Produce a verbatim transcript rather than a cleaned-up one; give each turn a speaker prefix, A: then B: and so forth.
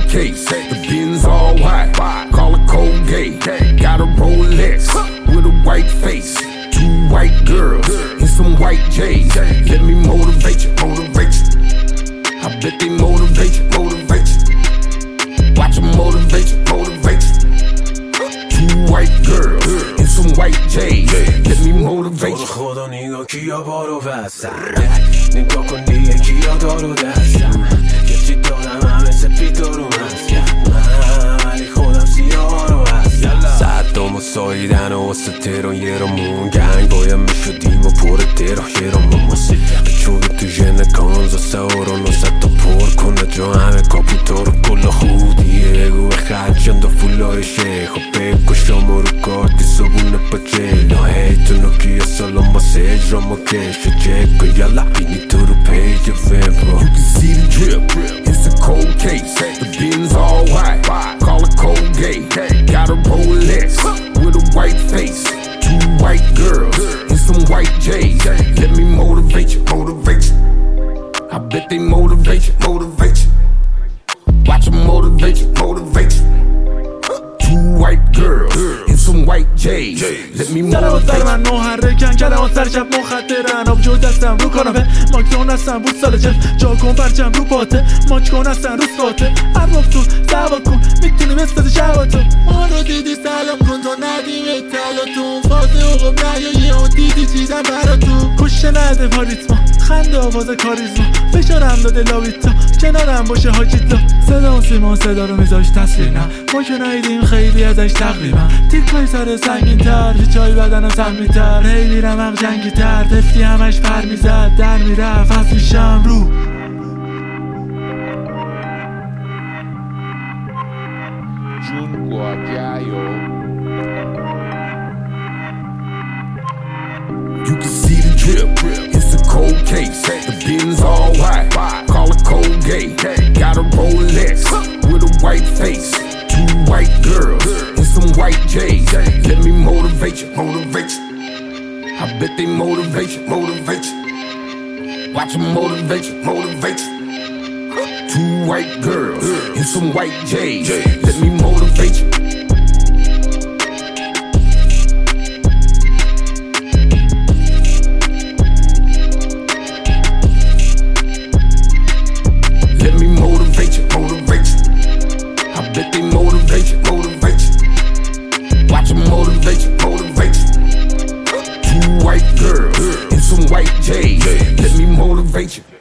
A: case, the Benz all white, call it Colgate. Got a Rolex with a white face, two white girls and some white J's. Let me motivate you, motivate you. I bet they motivate you, motivate you. Watch them motivate you, motivate you. Two white girls and some white J's. Let me motivate you.
B: خدا نگاه کیا بارو بستن، نگاه کن دیگه کیا دارو دستن. یه چی دارم همه سپید دارو هستم، ولی خودم سیاه رو هستم. صدام و ساییدن و واسه تهران یه را مون گنگ باید میشدیم و پر تهران یه را مماسی چون تو ژن کانزا سهاران و ست تا پر کنه جا همه کاپوتا رو کل خودیه بگو خرچند و فولای شیخ و بگو شما رو کارتی صبونه پچه لاهیتو نوکیه سالان باسه اجرا ما کشو چک و یالا بینی تو رو پیج فبرو.
A: You can see the drip, it's a cold case, the Benz all white, call it Colgate. Got a Rolex with a white face, two white girls and some white J's. Let me motivate you, motivate you. I bet they motivate you, motivate you. Watch them motivate you, motivate you. Two white girls and some white J's. Let me motivate you.
C: من محرکن کلمات سر شب مخدرن آبجو دستم رو کاناپه ماکدون هستم بود سال جلف جا کن پرچم رو پاته ماچ کن هستن رو ساته عرب تو سوا کن میتونی بستد شباتو ما رو دیدی سلام کن تا ندیم تلاتون فاده اوقم نیایی و دیدی چیزم برا تو کشه نده پاریتما خنده آواز کاریزما فشارم داده لاویتا کنارم باشه حاجیتا صدا و سیما صدا رو میذاش تصویر نه ما که نایدیم خیلی ازش تقریبا تیکای سر سنگین تر چای بدنم سمی تر هی میرم هم جنگی تر تفتی همش پر میزد در میرفت از میشم رو
A: You can see the drip, it's a cold case, the Benz all white, call it Colgate. Got a Rolex with a white face, two white girls and some white J's. Let me motivate you, motivate you. I bet they motivate you, motivate you. Watch them motivate you, motivate you. Two white girls and some white J's. Let me motivate you. Let me motivate you, motivate you. I bet they motivate you, motivate you. Watch them motivate you, motivate you. Two white girls and some white J's. Let me motivate you.